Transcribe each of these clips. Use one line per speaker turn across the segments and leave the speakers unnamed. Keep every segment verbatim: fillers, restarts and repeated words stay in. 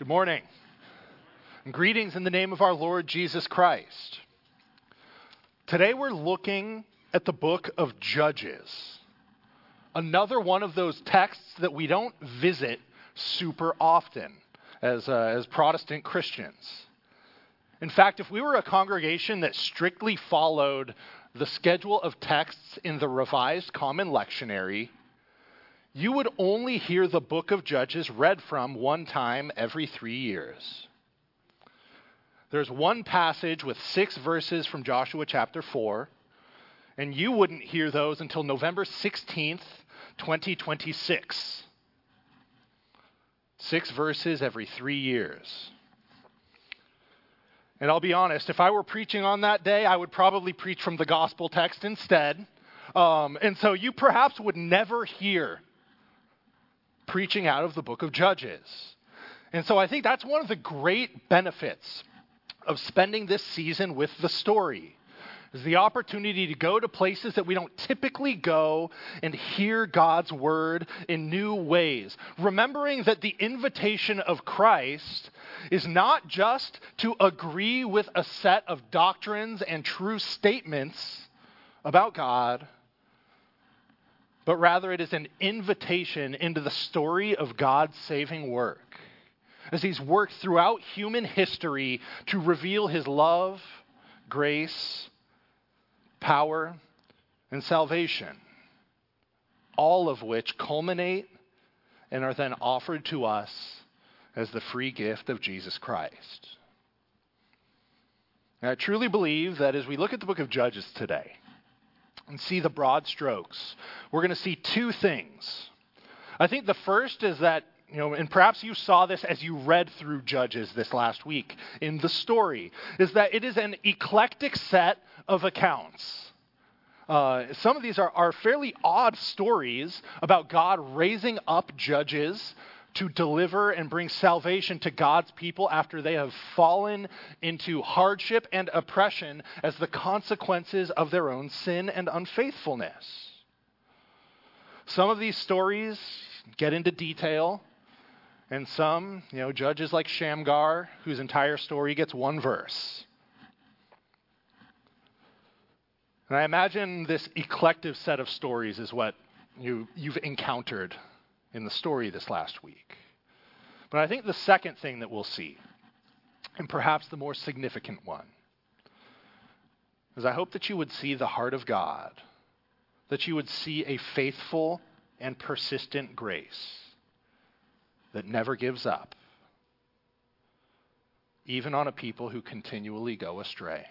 Good morning. And greetings in the name of our Lord Jesus Christ. Today we're looking at the book of Judges. Another one of those texts that we don't visit super often as, uh, as Protestant Christians. In fact, if we were a congregation that strictly followed the schedule of texts in the Revised Common Lectionary, you would only hear the book of Judges read from one time every three years. There's one passage with six verses from Joshua chapter four, and you wouldn't hear those until November sixteenth, twenty twenty-six. Six verses every three years. And I'll be honest, if I were preaching on that day, I would probably preach from the gospel text instead. Um, and so you perhaps would never hear preaching out of the book of Judges. And so I think that's one of the great benefits of spending this season with the story, is the opportunity to go to places that we don't typically go and hear God's word in new ways. Remembering that the invitation of Christ is not just to agree with a set of doctrines and true statements about God, but rather it is an invitation into the story of God's saving work, as he's worked throughout human history to reveal his love, grace, power, and salvation, all of which culminate and are then offered to us as the free gift of Jesus Christ. And I truly believe that as we look at the book of Judges today and see the broad strokes, we're going to see two things. I think the first is that, you know, and perhaps you saw this as you read through Judges this last week in the story, is that it is an eclectic set of accounts. Uh, some of these are, are fairly odd stories about God raising up judges to deliver and bring salvation to God's people after they have fallen into hardship and oppression as the consequences of their own sin and unfaithfulness. Some of these stories get into detail, and some, you know, judges like Shamgar, whose entire story gets one verse. And I imagine this eclectic set of stories is what you, you've encountered in the story this last week. But I think the second thing that we'll see, and perhaps the more significant one, is I hope that you would see the heart of God, that you would see a faithful and persistent grace that never gives up, even on a people who continually go astray.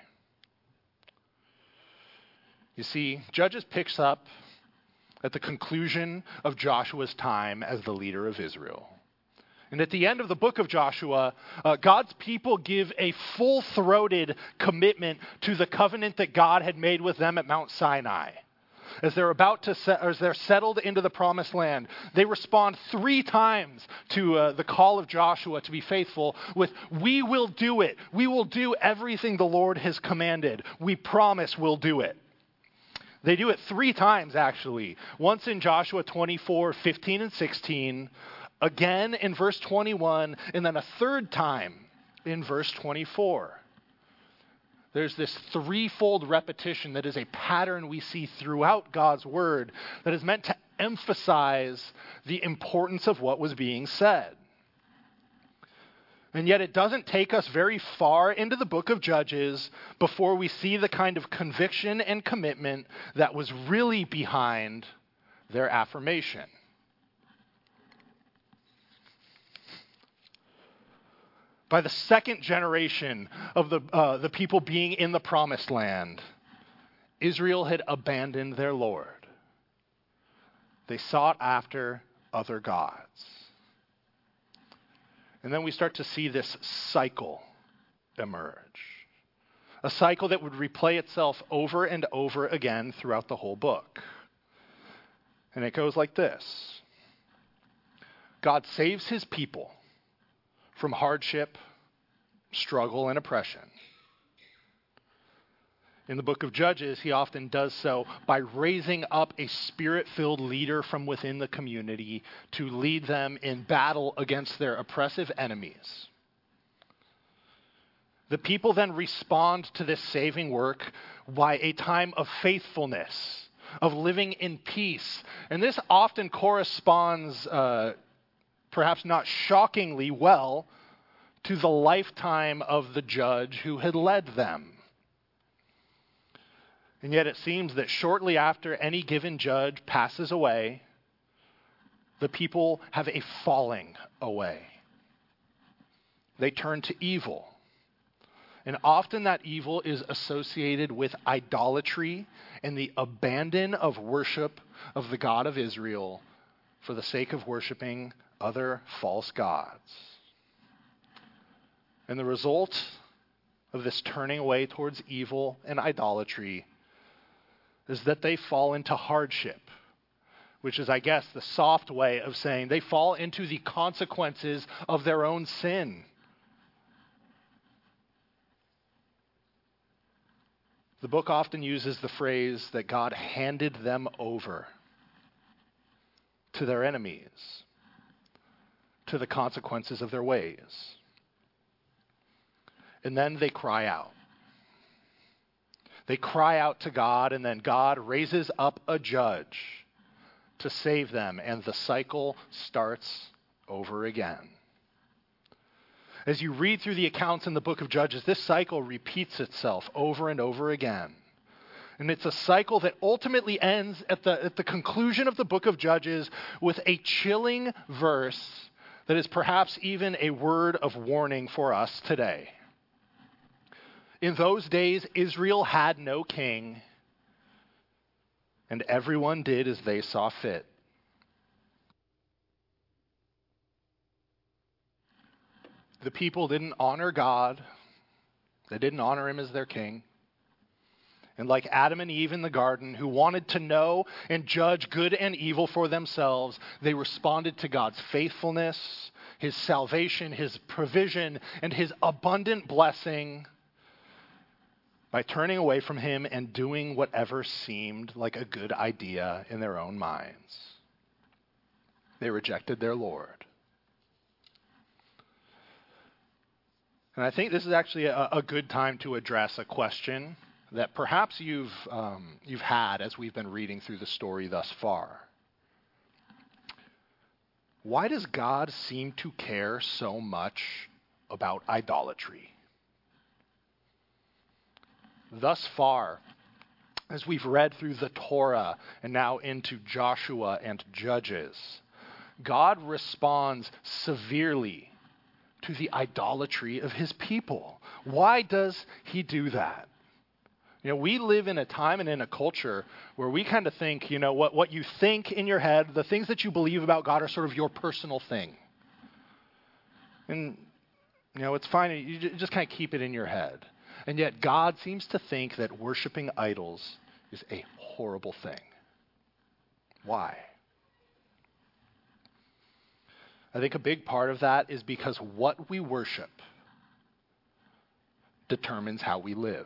You see, Judges picks up at the conclusion of Joshua's time as the leader of Israel. And at the end of the book of Joshua, uh, God's people give a full-throated commitment to the covenant that God had made with them at Mount Sinai. As they're about to, set, as they're settled into the promised land, they respond three times to uh, the call of Joshua to be faithful with, "We will do it. We will do everything the Lord has commanded. We promise we'll do it." They do it three times, actually. Once in Joshua twenty-four, fifteen, and sixteen, again in verse twenty-one, and then a third time in verse twenty-four. There's this threefold repetition that is a pattern we see throughout God's word that is meant to emphasize the importance of what was being said. And yet it doesn't take us very far into the book of Judges before we see the kind of conviction and commitment that was really behind their affirmation. By the second generation of the, uh, the people being in the promised land, Israel had abandoned their Lord. They sought after other gods. And then we start to see this cycle emerge. A cycle that would replay itself over and over again throughout the whole book. And it goes like this. God saves his people from hardship, struggle, and oppression. In the book of Judges, he often does so by raising up a spirit-filled leader from within the community to lead them in battle against their oppressive enemies. The people then respond to this saving work by a time of faithfulness, of living in peace. And this often corresponds, uh, perhaps not shockingly well, to the lifetime of the judge who had led them. And yet it seems that shortly after any given judge passes away, the people have a falling away. They turn to evil. And often that evil is associated with idolatry and the abandon of worship of the God of Israel for the sake of worshiping other false gods. And the result of this turning away towards evil and idolatry is that they fall into hardship, which is, I guess, the soft way of saying they fall into the consequences of their own sin. The book often uses the phrase that God handed them over to their enemies, to the consequences of their ways. And then they cry out. They cry out to God, and then God raises up a judge to save them, and the cycle starts over again. As you read through the accounts in the book of Judges, this cycle repeats itself over and over again. And it's a cycle that ultimately ends at the, at the conclusion of the book of Judges with a chilling verse that is perhaps even a word of warning for us today. In those days, Israel had no king, and everyone did as they saw fit. The people didn't honor God. They didn't honor him as their king. And like Adam and Eve in the garden, who wanted to know and judge good and evil for themselves, they responded to God's faithfulness, his salvation, his provision, and his abundant blessing by turning away from him and doing whatever seemed like a good idea in their own minds. They rejected their Lord. And I think this is actually a, a good time to address a question that perhaps you've um, you've had as we've been reading through the story thus far. Why does God seem to care so much about idolatry? Thus far, as we've read through the Torah and now into Joshua and Judges, God responds severely to the idolatry of his people. Why does he do that? You know, we live in a time and in a culture where we kind of think, you know, what, what you think in your head, the things that you believe about God are sort of your personal thing. And, you know, it's fine. You just kind of keep it in your head. And yet God seems to think that worshiping idols is a horrible thing. Why? I think a big part of that is because what we worship determines how we live.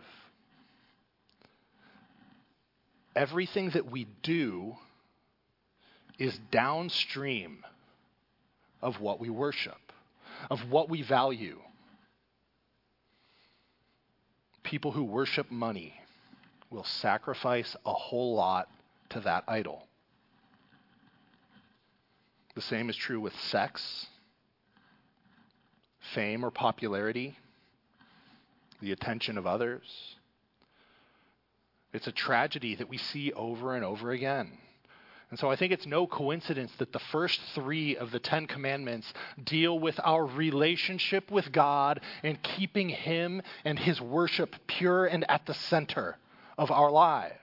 Everything that we do is downstream of what we worship, of what we value. People who worship money will sacrifice a whole lot to that idol. The same is true with sex, fame or popularity, the attention of others. It's a tragedy that we see over and over again. And so I think it's no coincidence that the first three of the Ten Commandments deal with our relationship with God and keeping him and his worship pure and at the center of our lives.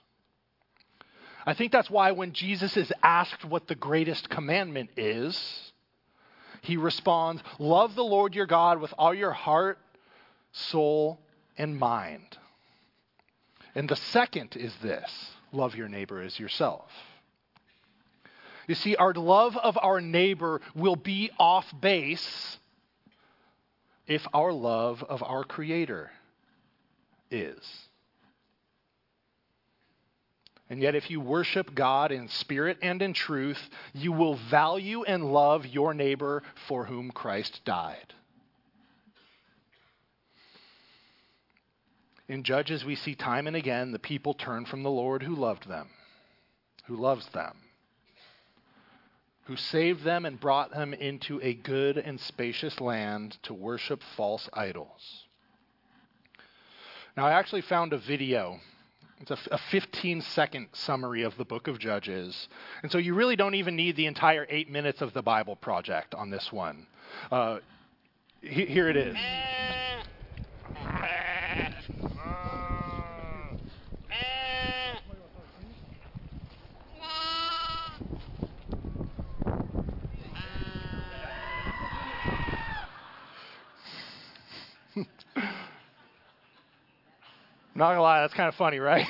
I think that's why when Jesus is asked what the greatest commandment is, he responds, love the Lord your God with all your heart, soul, and mind. And the second is this, love your neighbor as yourself. You see, our love of our neighbor will be off base if our love of our Creator is. And yet if you worship God in spirit and in truth, you will value and love your neighbor for whom Christ died. In Judges, we see time and again the people turn from the Lord who loved them, who loves them, who saved them and brought them into a good and spacious land to worship false idols. Now, I actually found a video. It's a fifteen-second summary of the book of Judges. And so you really don't even need the entire eight minutes of the Bible Project on this one. Uh, he, here it is. Not gonna lie, that's kind of funny, right?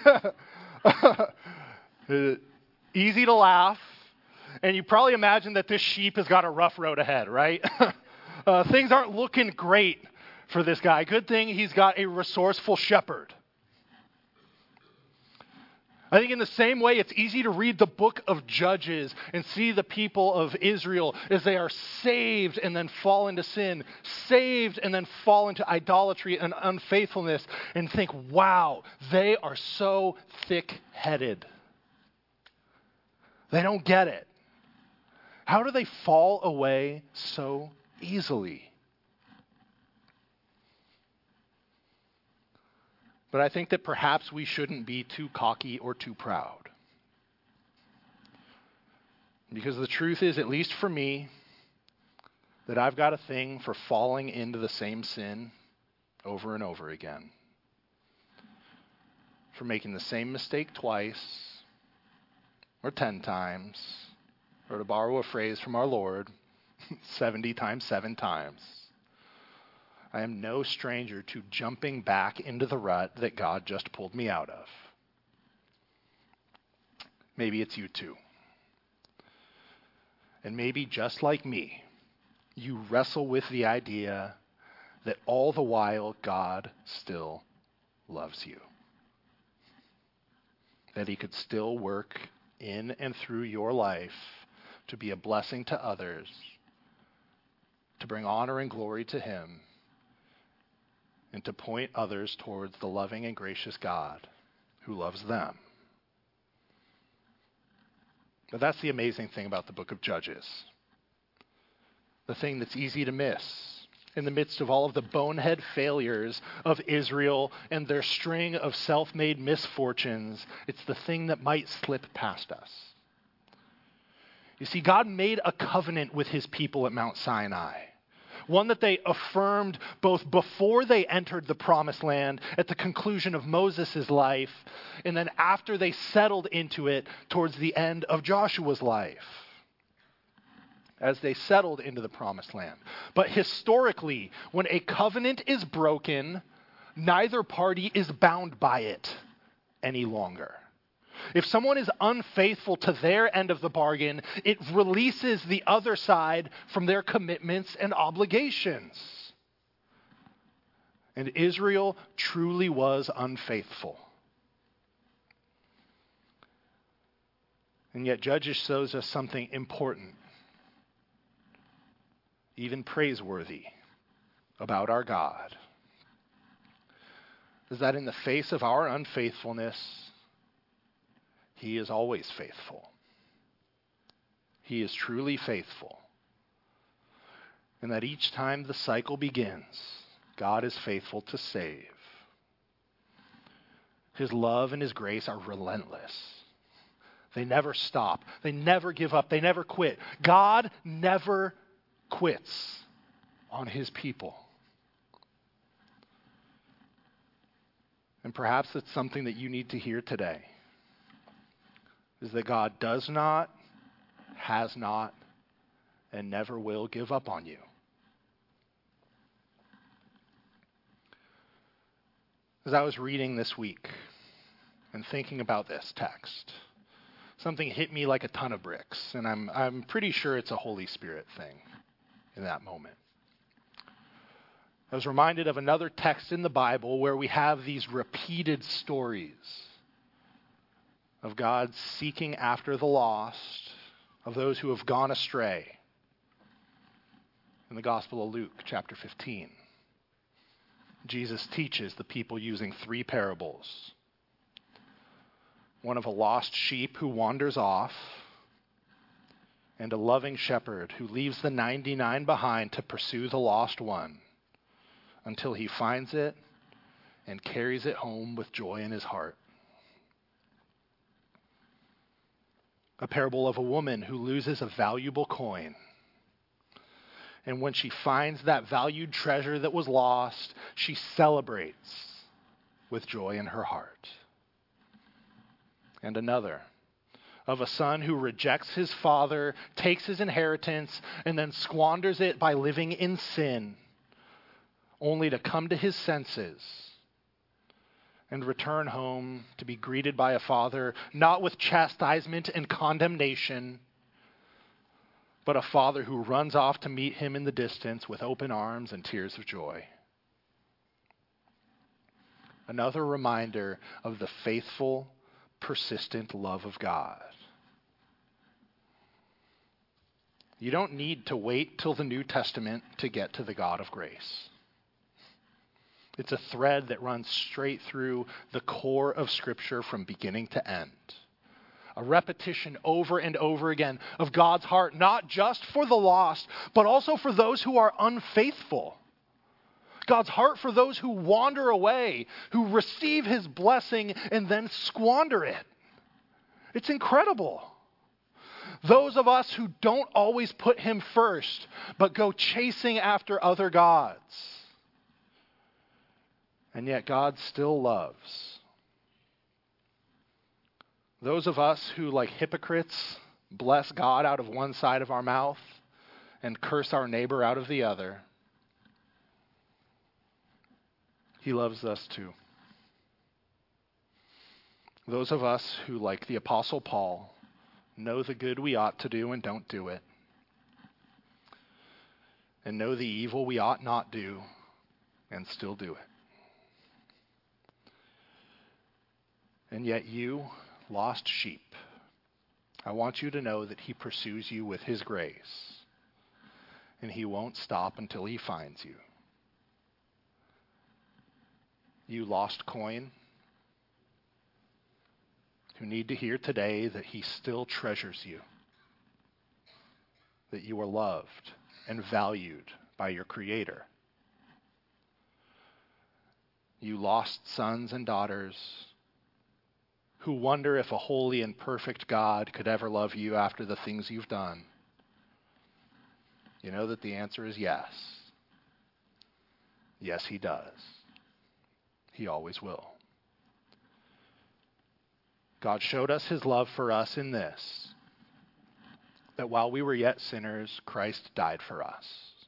Easy to laugh, and you probably imagine that this sheep has got a rough road ahead, right? uh, things aren't looking great for this guy. Good thing he's got a resourceful shepherd. I think in the same way, it's easy to read the book of Judges and see the people of Israel as they are saved and then fall into sin, saved and then fall into idolatry and unfaithfulness, and think, wow, they are so thick-headed. They don't get it. How do they fall away so easily? But I think that perhaps we shouldn't be too cocky or too proud. Because the truth is, at least for me, that I've got a thing for falling into the same sin over and over again. For making the same mistake twice, or ten times, or to borrow a phrase from our Lord, seventy times seven times. I am no stranger to jumping back into the rut that God just pulled me out of. Maybe it's you too. And maybe just like me, you wrestle with the idea that all the while God still loves you. That he could still work in and through your life to be a blessing to others, to bring honor and glory to him, and to point others towards the loving and gracious God who loves them. But that's the amazing thing about the book of Judges. The thing that's easy to miss in the midst of all of the bonehead failures of Israel and their string of self-made misfortunes, it's the thing that might slip past us. You see, God made a covenant with his people at Mount Sinai. One that they affirmed both before they entered the promised land at the conclusion of Moses' life, and then after they settled into it towards the end of Joshua's life, as they settled into the promised land. But historically, when a covenant is broken, neither party is bound by it any longer. If someone is unfaithful to their end of the bargain, it releases the other side from their commitments and obligations. And Israel truly was unfaithful. And yet Judges shows us something important, even praiseworthy, about our God. Is that in the face of our unfaithfulness, he is always faithful. He is truly faithful. And that each time the cycle begins, God is faithful to save. His love and his grace are relentless. They never stop. They never give up. They never quit. God never quits on his people. And perhaps it's something that you need to hear today. Is that God does not, has not, and never will give up on you. As I was reading this week and thinking about this text, something hit me like a ton of bricks, and I'm I'm pretty sure it's a Holy Spirit thing in that moment. I was reminded of another text in the Bible where we have these repeated stories of God seeking after the lost, of those who have gone astray, in the Gospel of Luke, chapter fifteen. Jesus teaches the people using three parables. One of a lost sheep who wanders off, and a loving shepherd who leaves the ninety-nine behind to pursue the lost one until he finds it and carries it home with joy in his heart. A parable of a woman who loses a valuable coin. And when she finds that valued treasure that was lost, she celebrates with joy in her heart. And another of a son who rejects his father, takes his inheritance, and then squanders it by living in sin, only to come to his senses and return home to be greeted by a father, not with chastisement and condemnation, but a father who runs off to meet him in the distance with open arms and tears of joy. Another reminder of the faithful, persistent love of God. You don't need to wait till the New Testament to get to the God of grace. It's a thread that runs straight through the core of Scripture from beginning to end. A repetition over and over again of God's heart, not just for the lost, but also for those who are unfaithful. God's heart for those who wander away, who receive his blessing and then squander it. It's incredible. Those of us who don't always put him first, but go chasing after other gods. And yet God still loves. Those of us who, like hypocrites, bless God out of one side of our mouth and curse our neighbor out of the other. He loves us too. Those of us who, like the Apostle Paul, know the good we ought to do and don't do it, and know the evil we ought not do and still do it. And yet you, lost sheep, I want you to know that he pursues you with his grace, and he won't stop until he finds you. You lost coin, who need to hear today that he still treasures you, that you are loved and valued by your Creator. You lost sons and daughters who wonder if a holy and perfect God could ever love you after the things you've done. You know that the answer is yes. Yes, he does. He always will. God showed us his love for us in this, that while we were yet sinners, Christ died for us.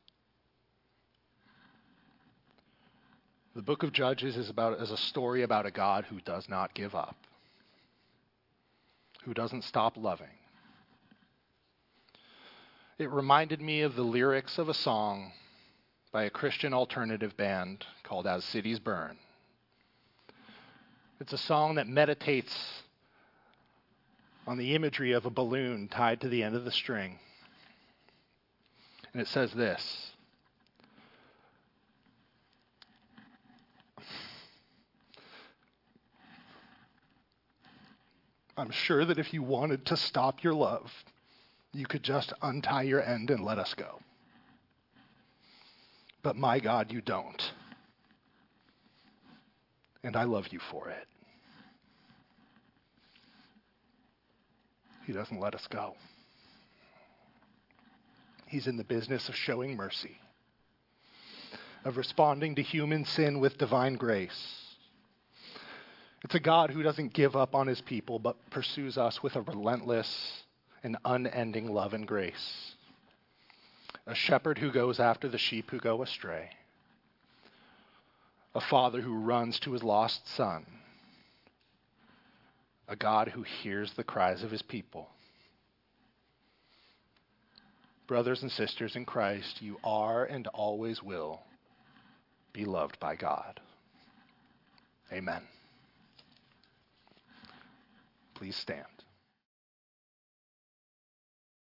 The book of Judges is about is a story about a God who does not give up, who doesn't stop loving. It reminded me of the lyrics of a song by a Christian alternative band called As Cities Burn. It's a song that meditates on the imagery of a balloon tied to the end of the string. And it says this: I'm sure that if you wanted to stop your love, you could just untie your end and let us go. But my God, you don't. And I love you for it. He doesn't let us go. He's in the business of showing mercy, of responding to human sin with divine grace. It's a God who doesn't give up on his people, but pursues us with a relentless and unending love and grace. A shepherd who goes after the sheep who go astray. A father who runs to his lost son. A God who hears the cries of his people. Brothers and sisters in Christ, you are and always will be loved by God. Amen. Please stand.